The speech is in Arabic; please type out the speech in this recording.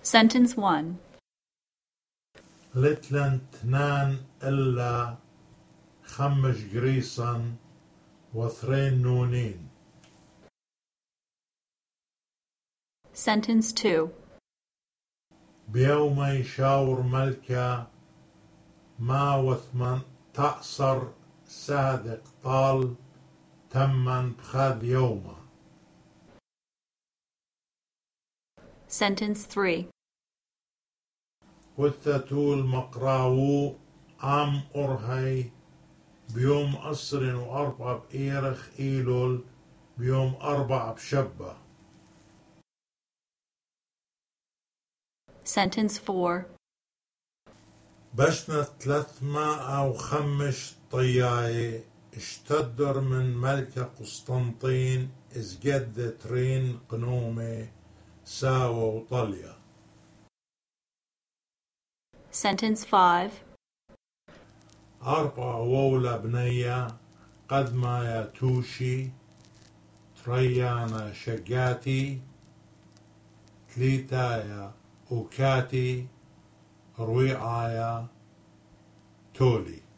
Sentence 1. لتلن تنان إلا خمش قريصا وثرين نونين. Sentence 2. بيومي شاور ملكة ما وثمن تأصر صادق طال تمن بخذ يوما. Sentence 3. وثتول مقراو عام أرهي بيوم أصر وأربع بإيرخ إيلول بيوم أربع بشبة. Sentence 4. بشنا 300 أو 5 طياي اشتدر من ملكة قسطنطين ازجد ترين قنومي ساوى وطليا. Sentence 5. 4 وولا بنية قد ما يتوشي تريانا شقاتي 3 وكاتي رويعايا تولي.